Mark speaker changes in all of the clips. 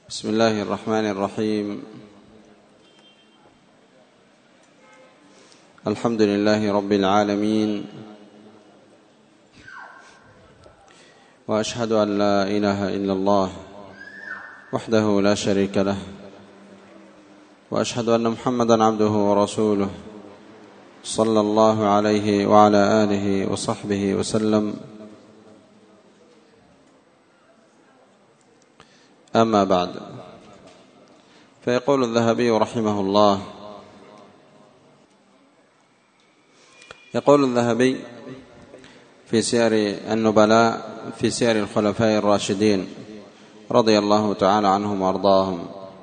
Speaker 1: بسم الله الرحمن الرحيم. الحمد لله رب العالمين، وأشهد أن لا إله إلا الله وحده لا شريك له، وأشهد أن محمدا عبده ورسوله صلى الله عليه وعلى آله وصحبه وسلم. أما بعد، فيقول الذهبي رحمه الله: يقول الذهبي في سير النبلاء في سير الخلفاء الراشدين رضي الله تعالى عنهم وأرضاهم،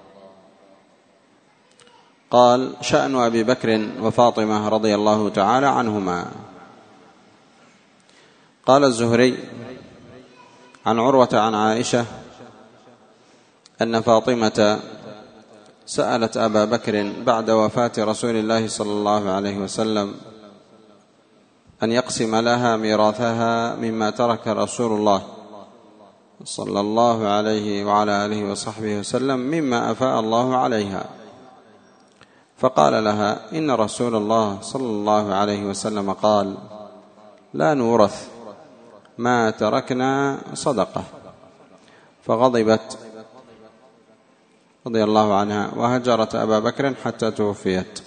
Speaker 1: قال: شأن أبي بكر وفاطمة رضي الله تعالى عنهما. قال الزهري عن عروة عن عائشة أن فاطمة سألت أبا بكر بعد وفاة رسول الله صلى الله عليه وسلم أن يقسم لها ميراثها مما ترك رسول الله صلى الله عليه وعلى آله وصحبه وسلم مما أفاء الله عليها، فقال لها: إن رسول الله صلى الله عليه وسلم قال: لا نورث ما تركنا صدقة. فغضبت رضي الله عنها وهجرت أبا بكر حتى توفيت.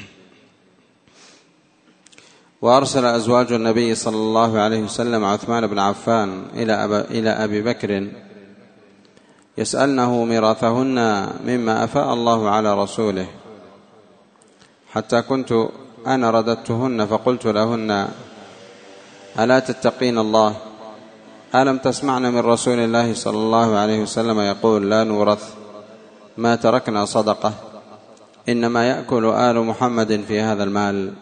Speaker 1: وأرسل أزواج النبي صلى الله عليه وسلم عثمان بن عفان إلى أبي بكر يسألنه ميراثهن مما أفاء الله على رسوله، حتى كنت أنا رددتهن فقلت لهن: ألا تتقين الله؟ ألم تسمعن من رسول الله صلى الله عليه وسلم يقول: لا نورث ما تركنا صدقة، إنما يأكل آل محمد في هذا المال.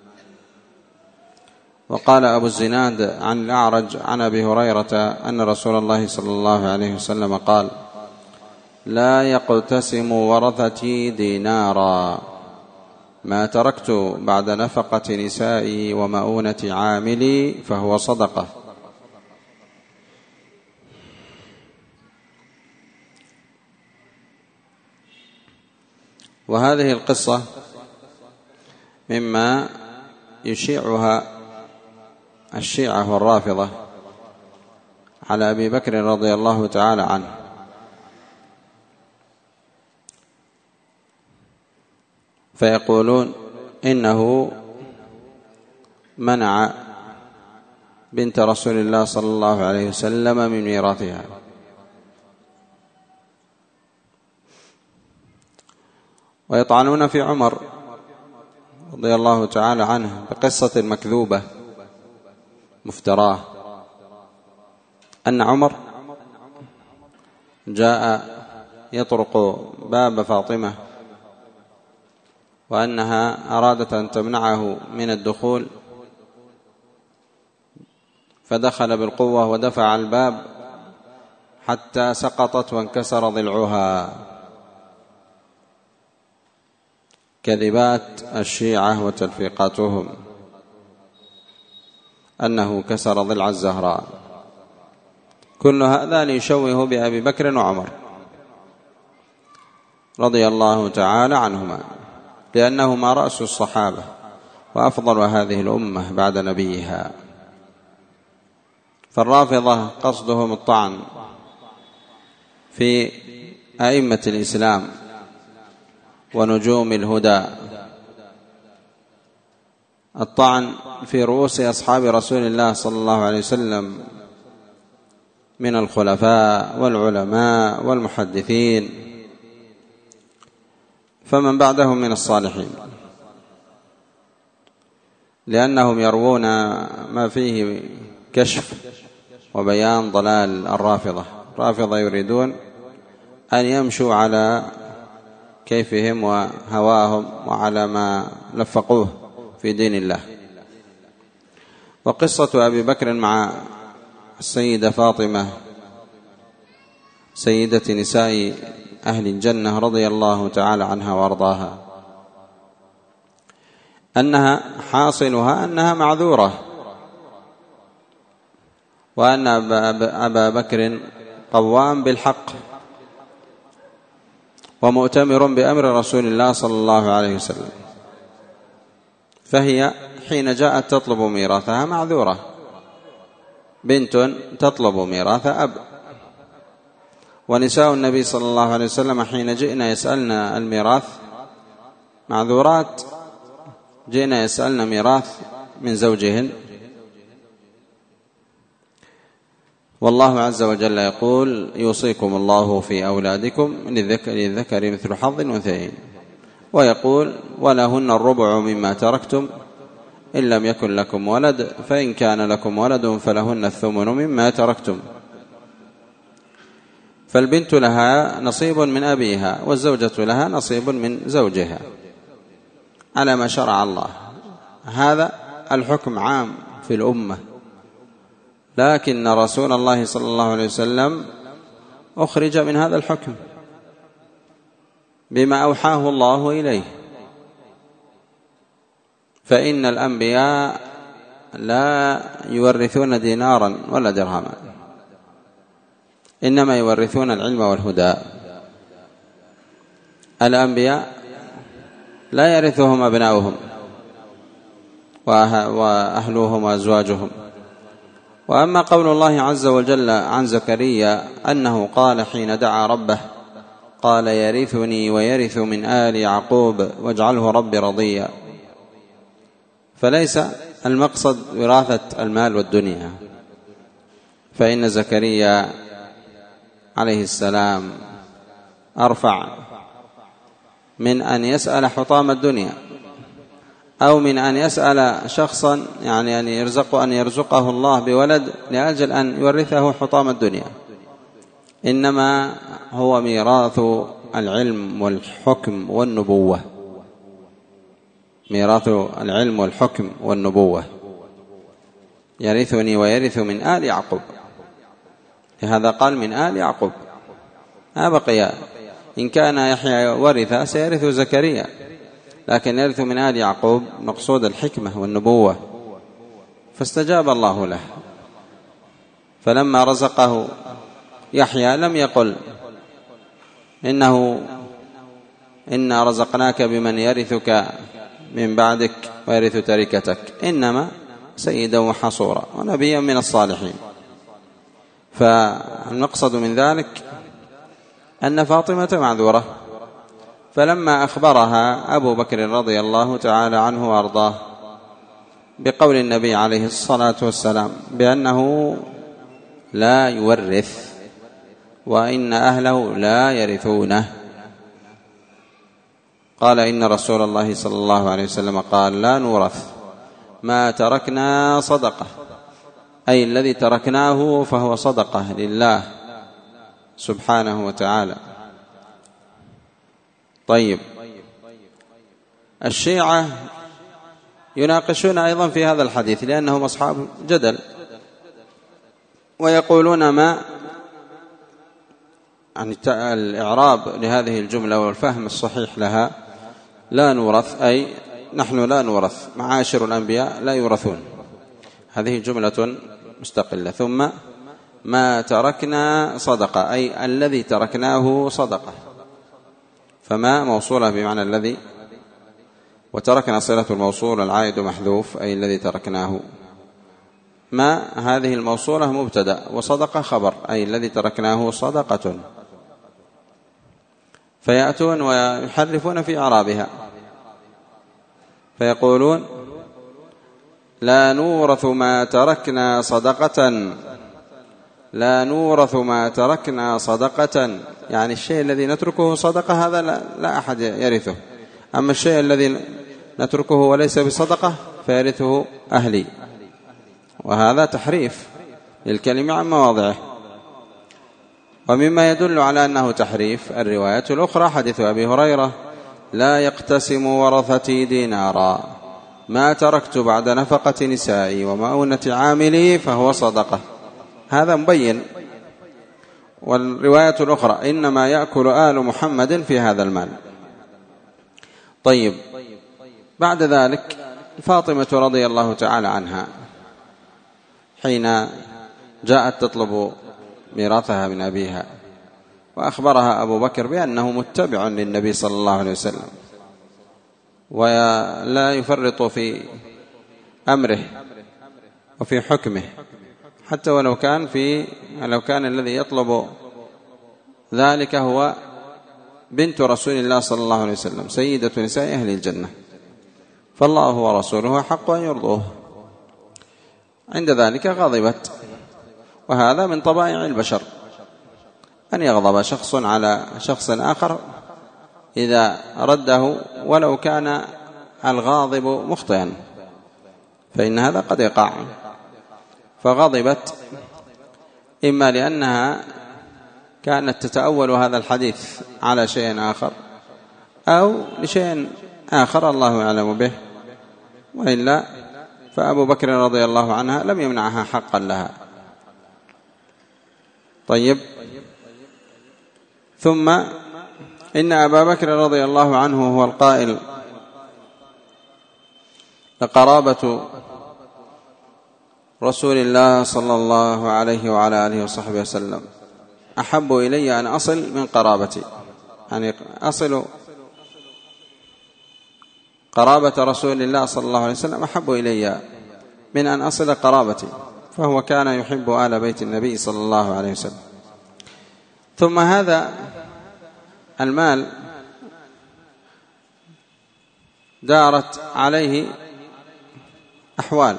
Speaker 1: وقال أبو الزناد عن الأعرج عن أبي هريرة أن رسول الله صلى الله عليه وسلم قال: لا يقتسم ورثتي دينارا ما تركت بعد نفقة نسائي ومؤونة عاملي فهو صدقة. وهذه القصة مما يشيعها الشيعة والرافضة على أبي بكر رضي الله تعالى عنه، فيقولون إنه منع بنت رسول الله صلى الله عليه وسلم من ميراثها. ويطعنون في عمر رضي الله تعالى عنه بقصة مكذوبة مفتراه، أن عمر جاء يطرق باب فاطمة وأنها أرادت أن تمنعه من الدخول، فدخل بالقوة ودفع الباب حتى سقطت وانكسر ضلعها. كذبات الشيعة وتلفيقاتهم أنه كسر ضلع الزهراء. كل هذا ليشوه بأبي بكر وعمر رضي الله تعالى عنهما، لأنهما رأس الصحابة وأفضل هذه الأمة بعد نبيها. فالرافضة قصدهم الطعن في أئمة الإسلام ونجوم الهدى، الطعن في رؤوس أصحاب رسول الله صلى الله عليه وسلم من الخلفاء والعلماء والمحدثين، فمن بعدهم من الصالحين، لأنهم يروون ما فيه كشف وبيان ضلال الرافضة. الرافضة يريدون أن يمشوا على كيفهم وهواهم وعلى ما لفقوه في دين الله. وقصة أبي بكر مع السيدة فاطمة سيدة نساء أهل الجنة رضي الله تعالى عنها وأرضاها، أنها حاصلها أنها معذورة، وأن أبا بكر قوام بالحق، ومؤتمر بأمر رسول الله صلى الله عليه وسلم، فهي حين جاءت تطلب ميراثها معذورة، بنت تطلب ميراث أب. ونساء النبي صلى الله عليه وسلم حين جئنا يسألن الميراث معذورات، جئنا يسألن ميراث من زوجهن. والله عز وجل يقول: يوصيكم الله في أولادكم للذكر مثل حظ الأنثيين، ويقول: ولهن الربع مما تركتم إن لم يكن لكم ولد، فإن كان لكم ولد فلهن الثمن مما تركتم. فالبنت لها نصيب من أبيها، والزوجة لها نصيب من زوجها على ما شرع الله. هذا الحكم عام في الأمة، لكن رسول الله صلى الله عليه وسلم أخرج من هذا الحكم بما أوحاه الله إليه. فإن الأنبياء لا يورثون دينارا ولا درهما، إنما يورثون العلم والهدى. الأنبياء لا يرثهم أبناؤهم وأهلهم وأزواجهم. وأما قول الله عز وجل عن زكريا أنه قال حين دعا ربه: قال يرثني ويرث من آل يعقوب واجعله رب رضيا، فليس المقصد وراثة المال والدنيا، فإن زكريا عليه السلام أرفع من أن يسأل حطام الدنيا، أو من أن يسأل شخصا يعني أن يرزقه الله بولد لأجل أن يورثه حطام الدنيا. إنما هو ميراث العلم والحكم والنبوة، ميراث العلم والحكم والنبوة. يرثني ويرث من آل يعقوب، لهذا قال من آل يعقوب، ما بقي. إن كان يحيى ورث سيرث زكريا، لكن يرث من آل يعقوب مقصود الحكمة والنبوة، فاستجاب الله له. فلما رزقه يحيى لم يقل إنا رزقناك بمن يرثك من بعدك ويرث تركتك، إنما سيدا وحصورا ونبيا من الصالحين. فالمقصد من ذلك أن فاطمة معذورة. فلما أخبرها أبو بكر رضي الله تعالى عنه وأرضاه بقول النبي عليه الصلاة والسلام بأنه لا يورث وإن أهله لا يرثونه، قال: إن رسول الله صلى الله عليه وسلم قال: لا نورث ما تركنا صدقة، أي الذي تركناه فهو صدقة لله سبحانه وتعالى. طيب، الشيعة يناقشون أيضا في هذا الحديث لأنهم أصحاب جدل، ويقولون ما عن الإعراب لهذه الجملة والفهم الصحيح لها: لا نورث، أي نحن لا نورث، معاشر الأنبياء لا يورثون. هذه جملة مستقلة. ثم ما تركنا صدقة، أي الذي تركناه صدقة، فما موصولة بمعنى الذي، وتركنا صلة الموصول، العائد محذوف أي الذي تركناه. ما هذه الموصولة مبتدأ، وصدقة خبر أي الذي تركناه صدقة. فيأتون ويحرفون في إعرابها فيقولون: لا نورث ما تركنا صدقة، لا نورث ما تركنا صدقة، يعني الشيء الذي نتركه صدقة هذا لا أحد يرثه، أما الشيء الذي نتركه وليس بصدقة فيرثه أهلي. وهذا تحريف للكلمة عن مواضعه. ومما يدل على أنه تحريف الرواية الأخرى، حديث أبي هريرة: لا يقتسم ورثتي دينارا، ما تركت بعد نفقة نسائي ومؤونة عاملي فهو صدقة. هذا مبين. والرواية الأخرى: إنما يأكل آل محمد في هذا المال. طيب، بعد ذلك فاطمة رضي الله تعالى عنها حين جاءت تطلب ميراثها من أبيها وأخبرها أبو بكر بأنه متبع للنبي صلى الله عليه وسلم ولا يفرط في أمره وفي حكمه، حتى ولو كان الذي يطلب ذلك هو بنت رسول الله صلى الله عليه وسلم سيدة نساء أهل الجنة، فالله ورسوله حق أن يرضوه. عند ذلك غضبت، وهذا من طبائع البشر أن يغضب شخص على شخص آخر إذا رده ولو كان الغاضب مخطئا، فإن هذا قد يقع. فغضبت إما لأنها كانت تتأول هذا الحديث على شيء آخر أو لشيء آخر الله يعلم به، وإلا فأبو بكر رضي الله عنها لم يمنعها حقا لها. طيب، ثم إن أبا بكر رضي الله عنه هو القائل: لقرابة رسول الله صلى الله عليه وعلى آله وصحبه وسلم أحب إلي أن أصل من قرابتي، يعني أصل قرابة رسول الله صلى الله عليه وسلم أحب إلي من أن أصل قرابتي، فهو كان يحب آل بيت النبي صلى الله عليه وسلم. ثم هذا المال دارت عليه أحوال.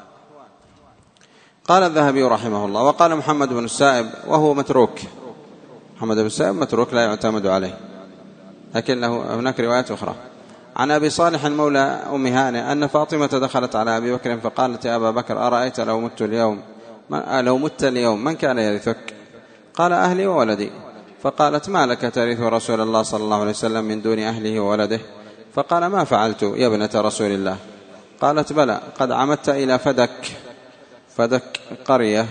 Speaker 1: قال الذهبي رحمه الله: وقال محمد بن السائب وهو متروك، محمد بن السائب متروك لا يعتمد عليه، لكن له هناك روايات أخرى، عن أبي صالح مولى أم هانئ أن فاطمة دخلت على أبي بكر فقالت: يا أبا بكر، أرأيت لو مت اليوم من كان يرثك؟ قال: أهلي وولدي. فقالت: ما لك ترث رسول الله صلى الله عليه وسلم من دون أهله وولده؟ فقال: ما فعلت يا ابنة رسول الله؟ قالت: بلى، قد عمدت إلى فدك قرية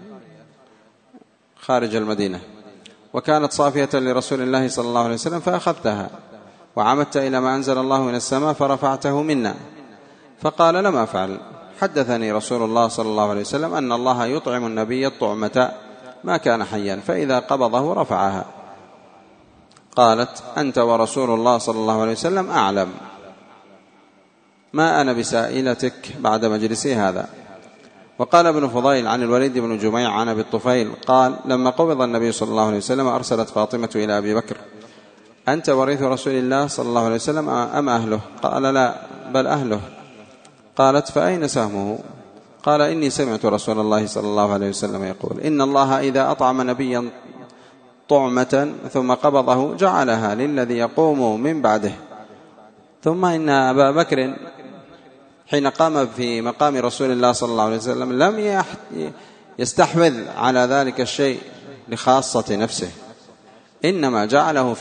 Speaker 1: خارج المدينة، وكانت صافية لرسول الله صلى الله عليه وسلم فأخذتها، وعمدت إلى ما أنزل الله من السماء فرفعته منا. فقال: لم أفعل، حدثني رسول الله صلى الله عليه وسلم أن الله يطعم النبي الطعمة ما كان حيا، فإذا قبضه رفعها. قالت: أنت ورسول الله صلى الله عليه وسلم أعلم، ما أنا بسائلتك بعد مجلسي هذا. وقال ابن فضيل عن الوليد بن جميع عن أبي الطفيل قال: لما قبض النبي صلى الله عليه وسلم أرسلت فاطمة إلى أبي بكر: أنت ورث رسول الله صلى الله عليه وسلم أم أهله؟ قال: لا، بل أهله. قالت: فأين سهمه؟ قال: إني سمعت رسول الله صلى الله عليه وسلم يقول: إن الله إذا أطعم نبيا طعمة ثم قبضه جعلها للذي يقوم من بعده. ثم إن أبا بكر حين قام في مقام رسول الله صلى الله عليه وسلم لم يستحوذ على ذلك الشيء لخاصة نفسه، إنما جعله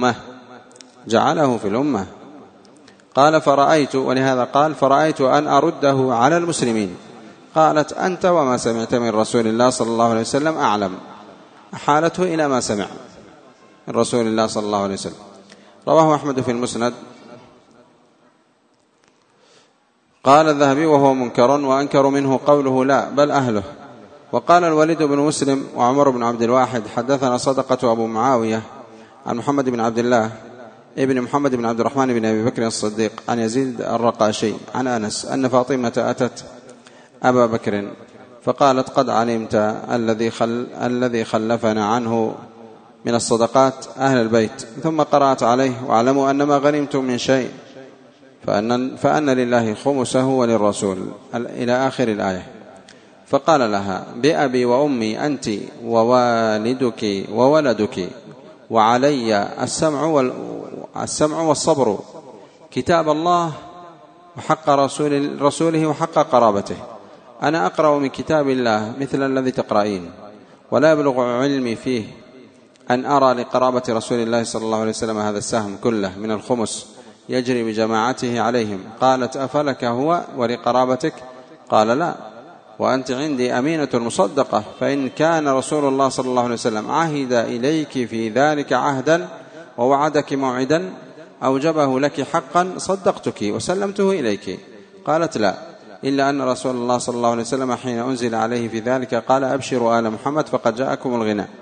Speaker 1: في الأمة. قال: فرأيت، ولهذا قال: فرأيت أن أرده على المسلمين. قالت: أنت وما سمعت من رسول الله صلى الله عليه وسلم أعلم. حالته إلى ما سمع من رسول الله صلى الله عليه وسلم. رواه أحمد في المسند. قال الذهبي: وهو منكر، وأنكر منه قوله لا بل أهله. وقال الوليد بن مسلم وعمر بن عبد الواحد: حدثنا صدقة أبو معاوية عن محمد بن عبد الله ابن محمد بن عبد الرحمن بن أبي بكر الصديق عن يزيد الرقاشي عن أنس أن فاطمة أتت أبا بكر فقالت: قد علمت الذي خلفنا عنه من الصدقات أهل البيت. ثم قرأت عليه: واعلموا أن ما غنمتم من شيء فأن لله خمسه وللرسول إلى آخر الآية. فقال لها: بأبي وأمي أنت ووالدك وولدك، وعلي السمع والصبر، كتاب الله وحق رسوله وحق قرابته. أنا أقرأ من كتاب الله مثل الذي تقرأين، ولا يبلغ علمي فيه أن أرى لقرابة رسول الله صلى الله عليه وسلم هذا السهم كله من الخمس يجري بجماعته عليهم. قالت: أفلك هو ولقرابتك؟ قال: لا، وأنت عندي أمينة مصدقة، فإن كان رسول الله صلى الله عليه وسلم عهد إليك في ذلك عهدا ووعدك موعدا أوجبه لك حقا صدقتك وسلمته إليك. قالت: لا، إلا أن رسول الله صلى الله عليه وسلم حين أنزل عليه في ذلك قال: أبشروا آل محمد فقد جاءكم الغنى.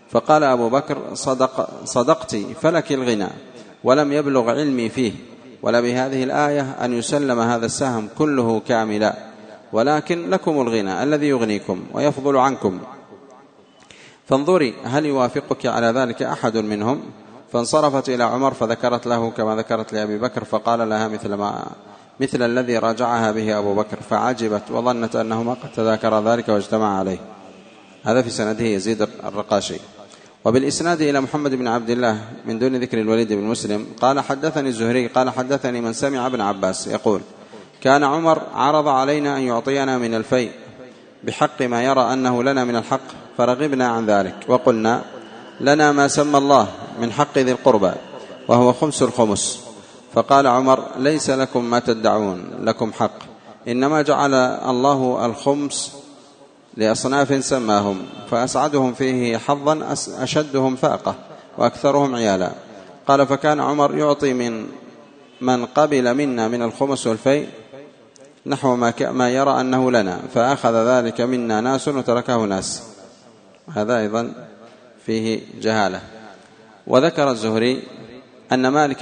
Speaker 1: فقال أبو بكر صدقت فلك الغنى، ولم يبلغ علمي فيه، ولا بهذه الآية أن يسلم هذا السهم كله كاملا، ولكن لكم الغنى الذي يغنيكم ويفضل عنكم، فانظري هل يوافقك على ذلك أحد منهم. فانصرفت إلى عمر فذكرت له كما ذكرت لأبي بكر، فقال لها مثل الذي راجعها به أبو بكر، فعجبت وظنت أنهما قد تذاكر ذلك واجتمع عليه. هذا في سنده يزيد الرقاشي. وبالإسناد إلى محمد بن عبد الله من دون ذكر الوليد بن مسلم قال حدثني الزهري قال حدثني من سمع ابن عباس يقول كان عمر عرض علينا أن يعطينا من الفيء بحق ما يرى أنه لنا من الحق، فرغبنا عن ذلك وقلنا لنا ما سمى الله من حق ذي القربى وهو خمس الخمس. فقال عمر ليس لكم ما تدعون لكم حق، إنما جعل الله الخمس لأصناف سماهم، فأسعدهم فيه حظا أشدهم فاقة وأكثرهم عيالا. قال فكان عمر يعطي من قبل منا من الخمس والفيء نحو ما يرى أنه لنا، فأخذ ذلك منا ناس وتركه ناس. هذا أيضا فيه جهالة. وذكر الزهري أن مالك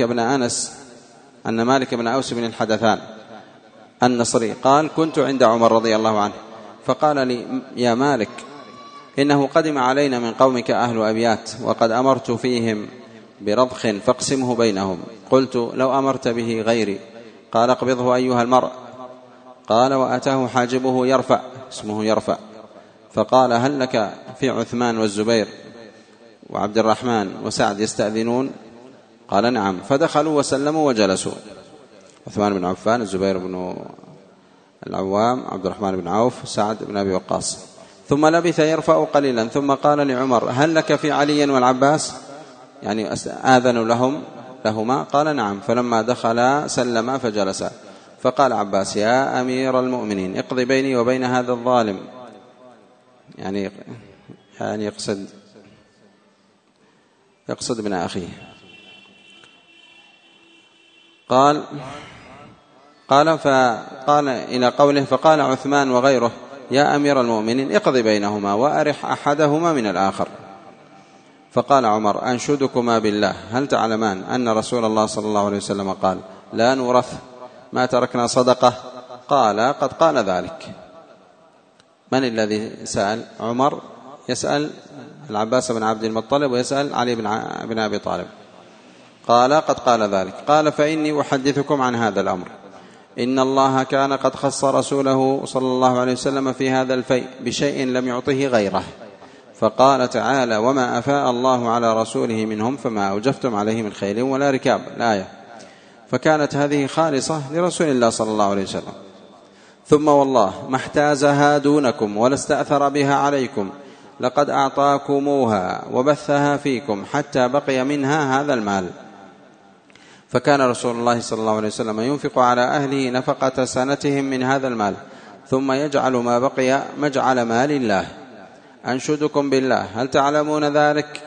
Speaker 1: بن أوس بن الحدثان النصري قال كنت عند عمر رضي الله عنه فقال لي يا مالك إنه قدم علينا من قومك أهل أبيات وقد أمرت فيهم برضخ فاقسمه بينهم. قلت لو أمرت به غيري. قال اقبضه أيها المرء. قال وأتاه حاجبه يرفع اسمه يرفع، فقال هل لك في عثمان والزبير وعبد الرحمن وسعد يستأذنون؟ قال نعم. فدخلوا وسلموا وجلسوا، عثمان بن عفان، الزبير بن العوام، عبد الرحمن بن عوف، سعد بن أبي وقاص. ثم لبث يرفع قليلا ثم قال لعمر هل لك في علي والعباس؟ يعني آذنوا لهما؟ قال نعم. فلما دخلا سلما فجلسا. فقال عباس يا أمير المؤمنين اقضي بيني وبين هذا الظالم، يعني يقصد ابن أخيه. فقال إلى قوله فقال عثمان وغيره يا أمير المؤمنين اقضي بينهما وأرح أحدهما من الآخر. فقال عمر أنشدكما بالله هل تعلمان أن رسول الله صلى الله عليه وسلم قال لا نورث ما تركنا صدقة؟ قال قد قال ذلك. من الذي سأل؟ عمر يسأل العباس بن عبد المطلب ويسأل علي بن أبي طالب. قال قد قال ذلك. قال فإني أحدثكم عن هذا الأمر، إن الله كان قد خص رسوله صلى الله عليه وسلم في هذا الفيء بشيء لم يعطه غيره، فقال تعالى وما أفاء الله على رسوله منهم فما أوجفتم عليه من خيل ولا ركاب، الآية. فكانت هذه خالصة لرسول الله صلى الله عليه وسلم. ثم والله ما احتازها دونكم ولا استأثر بها عليكم، لقد أعطاكموها وبثها فيكم حتى بقي منها هذا المال. فكان رسول الله صلى الله عليه وسلم ينفق على أهله نفقة سنتهم من هذا المال، ثم يجعل ما بقي مجعل مال الله. أنشدكم بالله هل تعلمون ذلك؟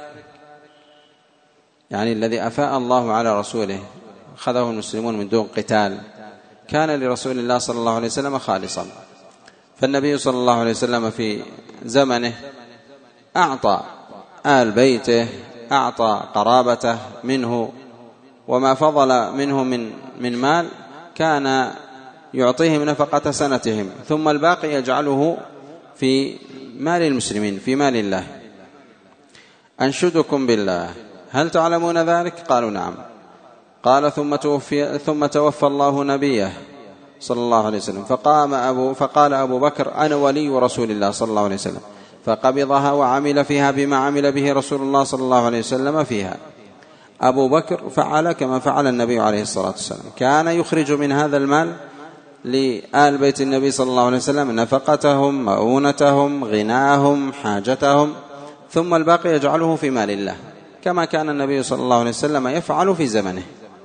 Speaker 1: يعني الذي أفاء الله على رسوله أخذه المسلمون من دون قتال كان لرسول الله صلى الله عليه وسلم خالصا. فالنبي صلى الله عليه وسلم في زمنه أعطى آل بيته، أعطى قرابته منه، وما فضل منه من مال كان يعطيهم نفقة سنتهم، ثم الباقي يجعله في مال المسلمين في مال الله. أنشدكم بالله هل تعلمون ذلك؟ قالوا نعم. قال ثم توفى الله نبيه صلى الله عليه وسلم، فقال أبو بكر أنا ولي رسول الله صلى الله عليه وسلم، فقبضها وعمل فيها بما عمل به رسول الله صلى الله عليه وسلم فيها. أبو بكر فعل كما فعل النبي عليه الصلاة والسلام، كان يخرج من هذا المال لآل بيت النبي صلى الله عليه وسلم نفقتهم، مؤونتهم، غناهم، حاجتهم، ثم الباقي يجعله في مال الله كما كان النبي صلى الله عليه وسلم يفعل في زمنه.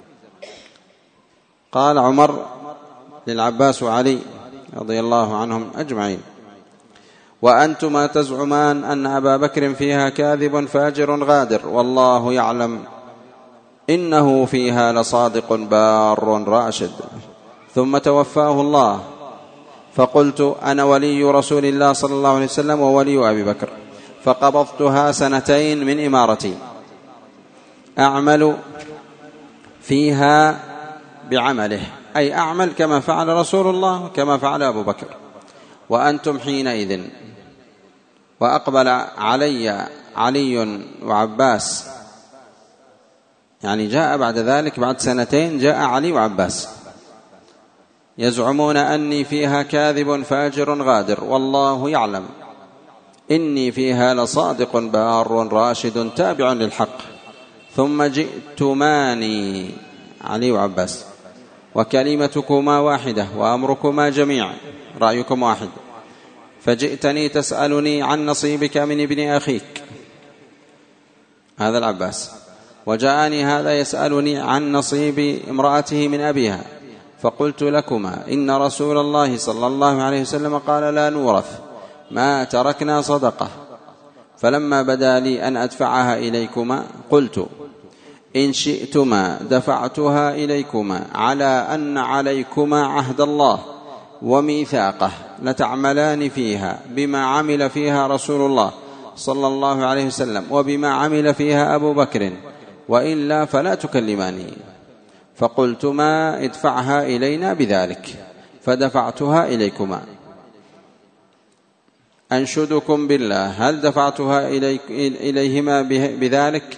Speaker 1: قال عمر للعباس وعلي رضي الله عنهم أجمعين وأنتما تزعمان أن أبا بكر فيها كاذب فاجر غادر، والله يعلم إنه فيها لصادق بار راشد. ثم توفاه الله، فقلت أنا ولي رسول الله صلى الله عليه وسلم وولي أبي بكر، فقبضتها 2 من إمارتي أعمل فيها بعمله، أي أعمل كما فعل رسول الله كما فعل أبو بكر، وأنتم حينئذ. وأقبل علي وعباس، يعني جاء بعد ذلك بعد 2 جاء علي وعباس يزعمون أني فيها كاذب فاجر غادر، والله يعلم إني فيها لصادق بار راشد تابع للحق. ثم جئتماني علي وعباس وكلمتكما واحدة وأمركما جميع، رأيكم واحد، فجئتني تسألني عن نصيبك من ابن أخيك، هذا العباس، وجاءني هذا يسألني عن نصيب امرأته من أبيها، فقلت لكما إن رسول الله صلى الله عليه وسلم قال لا نورث ما تركنا صدقة. فلما بدا لي أن أدفعها إليكما قلت إن شئتما دفعتها إليكما على أن عليكما عهد الله وميثاقه لتعملان فيها بما عمل فيها رسول الله صلى الله عليه وسلم وبما عمل فيها أبو بكر، وإلا فلا تكلماني. فقلتما ادفعها إلينا بذلك، فدفعتها إليكما. أنشدكم بالله هل دفعتها إليهما بذلك؟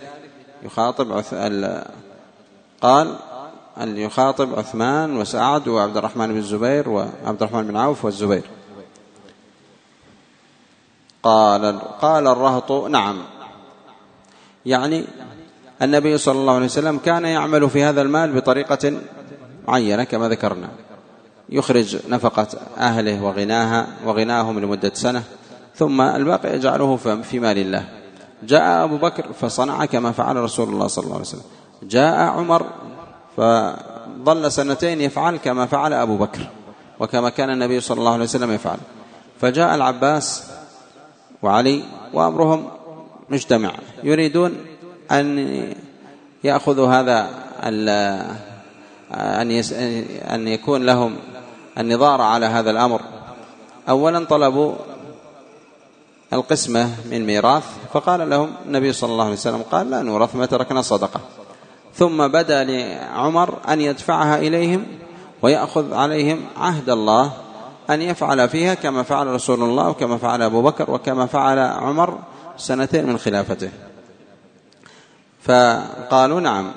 Speaker 1: قال أن يخاطب عثمان وسعد وعبد الرحمن بن الزبير وعبد الرحمن بن عوف والزبير. قال الرهط نعم، يعني النبي صلى الله عليه وسلم كان يعمل في هذا المال بطريقة معينة كما ذكرنا، يخرج نفقة أهله وغناهم لمدة سنة، ثم الباقي يجعله في مال الله. جاء أبو بكر فصنع كما فعل رسول الله صلى الله عليه وسلم، جاء عمر فظل 2 يفعل كما فعل أبو بكر وكما كان النبي صلى الله عليه وسلم يفعل. فجاء العباس وعلي وأمرهم مجتمع، يريدون أن يأخذوا هذا أن يكون لهم النظارة على هذا الأمر. أولا طلبوا القسمة من ميراث، فقال لهم النبي صلى الله عليه وسلم قال لا نورث ما تركنا صدقة. ثم بدا لعمر أن يدفعها إليهم ويأخذ عليهم عهد الله أن يفعل فيها كما فعل رسول الله وكما فعل أبو بكر وكما فعل عمر 2 من خلافته. فقالوا نعم.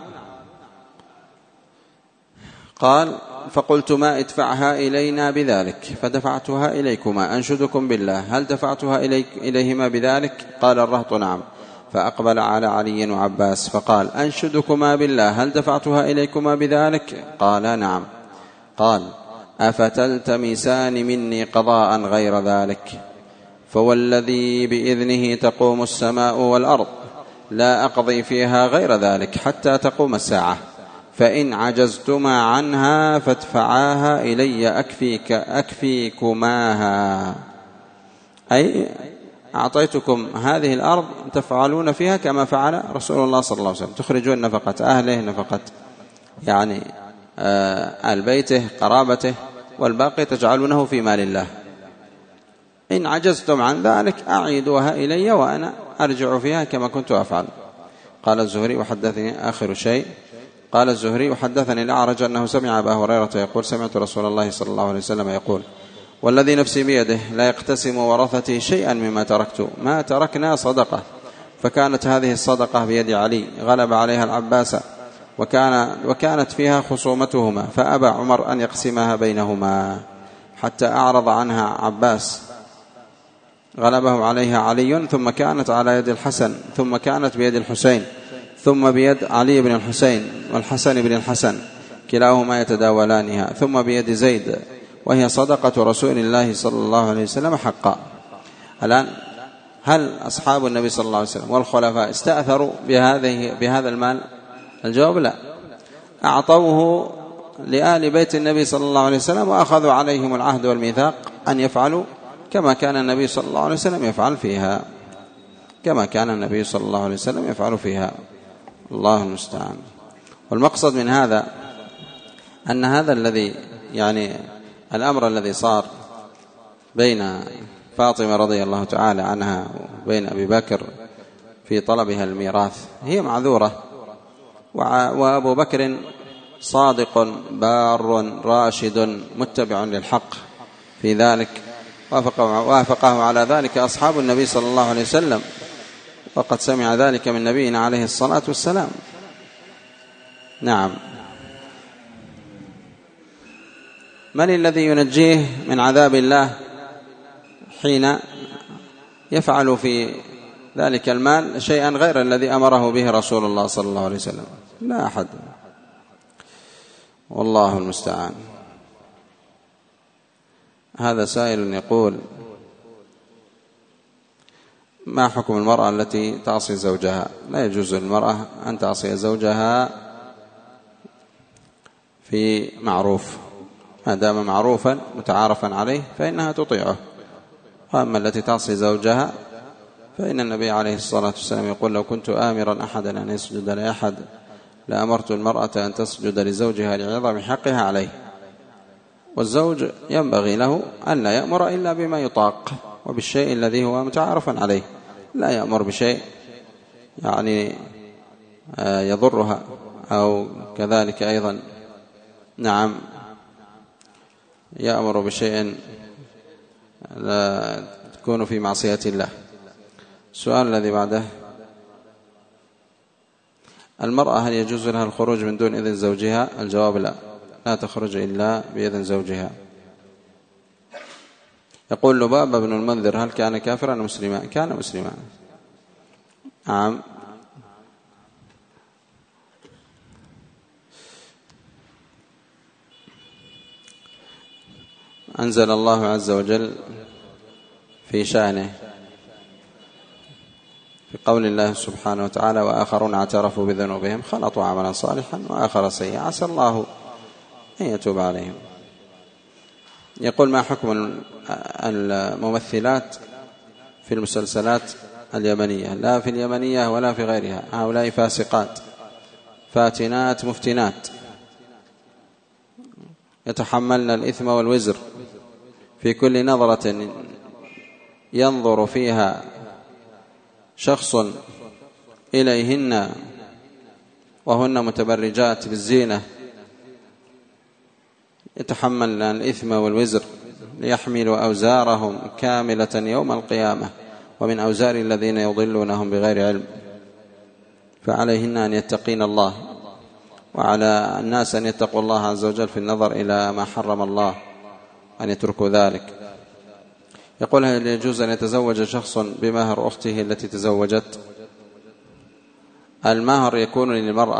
Speaker 1: قال فقلت ما ادفعها إلينا بذلك، فدفعتها إليكما. أنشدكم بالله هل دفعتها إليهما بذلك؟ قال الرهط نعم. فأقبل على علي وعباس فقال أنشدكما بالله هل دفعتها إليكما بذلك؟ قال نعم. قال أفتلتمسان مني قضاء غير ذلك؟ فوالذي بإذنه تقوم السماء والأرض لا أقضي فيها غير ذلك حتى تقوم الساعة، فإن عجزتما عنها فادفعاها إلي أكفيكماها، أي أعطيتكم هذه الأرض تفعلون فيها كما فعل رسول الله صلى الله عليه وسلم، تخرجون نفقة أهله، نفقة يعني آل بيته قرابته، والباقي تجعلونه في مال الله. إن عجزتم عن ذلك أعيدوها إلي وأنا أرجع فيها كما كنت أفعل. قال الزهري وحدثني آخر شيء، قال الزهري وحدثني الأعرج أنه سمع أبا هريرة يقول سمعت رسول الله صلى الله عليه وسلم يقول والذي نفسي بيده لا يقتسم ورثتي شيئا مما تركت ما تركنا صدقة. فكانت هذه الصدقة بيد علي غلب عليها العباس وكانت فيها خصومتهما، فأبى عمر أن يقسمها بينهما حتى أعرض عنها عباس، غلبه عليها علي، ثم كانت على يد الحسن، ثم كانت بيد الحسين، ثم بيد علي بن الحسين والحسن بن الحسن كلاهما يتداولانها، ثم بيد زيد، وهي صدقة رسول الله صلى الله عليه وسلم حقا. الآن هل أصحاب النبي صلى الله عليه وسلم والخلفاء استأثروا بهذا المال؟ الجواب لا، أعطوه لآل بيت النبي صلى الله عليه وسلم وأخذوا عليهم العهد والميثاق أن يفعلوا كما كان النبي صلى الله عليه وسلم يفعل فيها، كما كان النبي صلى الله عليه وسلم يفعل فيها. الله المستعان. والمقصد من هذا أن هذا الذي يعني الأمر الذي صار بين فاطمة رضي الله تعالى عنها وبين أبي بكر في طلبها الميراث، هي معذورة، وأبو بكر صادق بار راشد متبع للحق في ذلك، وافقه على ذلك أصحاب النبي صلى الله عليه وسلم، وقد سمع ذلك من نبينا عليه الصلاة والسلام. نعم. من الذي ينجيه من عذاب الله حين يفعل في ذلك المال شيئا غير الذي أمره به رسول الله صلى الله عليه وسلم؟ لا أحد، والله المستعان. هذا سائل يقول: ما حكم المرأة التي تعصي زوجها؟ لا يجوز للمرأة أن تعصي زوجها في معروف، ما دام معروفا متعارفا عليه فإنها تطيعه. وأما التي تعصي زوجها فإن النبي عليه الصلاة والسلام يقول: لو كنت آمرا أحدا أن يسجد لأحد لأمرت المرأة أن تسجد لزوجها لعظم حقها عليه. والزوج ينبغي له أن لا يأمر إلا بما يطاق وبالشيء الذي هو متعارف عليه، لا يأمر بشيء يعني يضرها أو كذلك أيضا نعم يأمر بشيء لا تكون في معصية الله. السؤال الذي بعده: المرأة هل يجوز لها الخروج من دون إذن زوجها؟ الجواب: لا، لا تخرج إلا بإذن زوجها. يقول لبابة بن المنذر: هل كان كافرا مسلما؟ كان مسلما. نعم. أنزل الله عز وجل في شأنه في قول الله سبحانه وتعالى: وآخرون اعترفوا بذنوبهم خلطوا عملا صالحا وآخر سيئا عسى الله أن يتوب عليهم. يقول: ما حكم الممثلات في المسلسلات اليمنية؟ لا في اليمنية ولا في غيرها، هؤلاء فاسقات فاتنات مفتنات يتحملن الإثم والوزر في كل نظرة ينظر فيها شخص إليهن وهن متبرجات بالزينة، يتحملن الإثم والوزر ليحملوا أوزارهم كاملة يوم القيامة ومن أوزار الذين يضلونهم بغير علم. فعليهن أن يتقين الله، وعلى الناس أن يتقوا الله عز وجل في النظر إلى ما حرم الله، أن يتركوا ذلك. يقول: هل يجوز أن يتزوج شخص بمهر أخته التي تزوجت؟ المهر يكون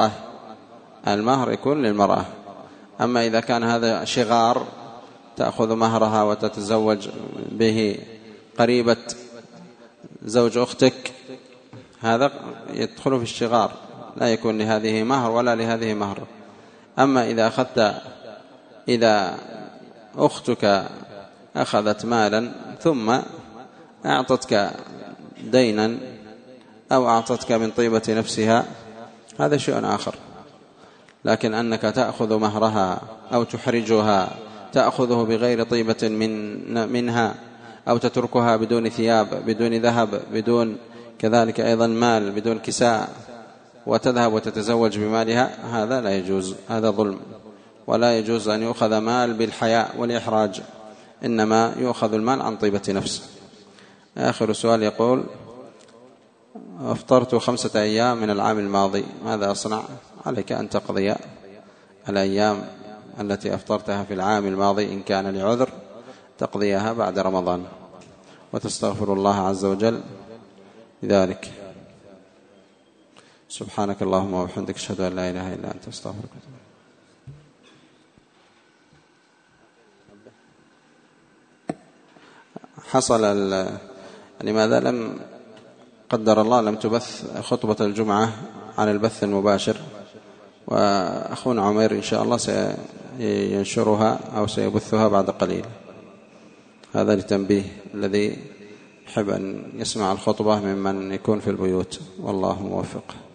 Speaker 1: للمرأة، أما إذا كان هذا شغار تأخذ مهرها وتتزوج به قريبة زوج أختك، هذا يدخل في الشغار، لا يكون لهذه مهر ولا لهذه مهر. أما إذا أختك أخذت مالا ثم أعطتك دينا أو أعطتك من طيبة نفسها هذا شيء آخر، لكن أنك تأخذ مهرها أو تحرجها تأخذه بغير طيبة منها أو تتركها بدون ثياب بدون ذهب بدون كذلك أيضا مال بدون كساء وتذهب وتتزوج بمالها، هذا لا يجوز، هذا ظلم، ولا يجوز أن يؤخذ مال بالحياء والإحراج، إنما يؤخذ المال عن طيبة نفس. آخر سؤال يقول: أفطرت 5 أيام من العام الماضي، ماذا أصنع؟ عليك أن تقضي الأيام التي أفطرتها في العام الماضي إن كان لعذر، تقضيها بعد رمضان وتستغفر الله عز وجل بذلك. سبحانك اللهم وبحمدك، أشهد أن لا إله إلا أنت، أستغفرك. حصل لماذا لم قدر الله لم تبث خطبة الجمعة على البث المباشر، وأخونا عمير إن شاء الله سينشرها أو سيبثها بعد قليل. هذا لتنبيه الذي يحب أن يسمع الخطبة ممن يكون في البيوت، والله موفق.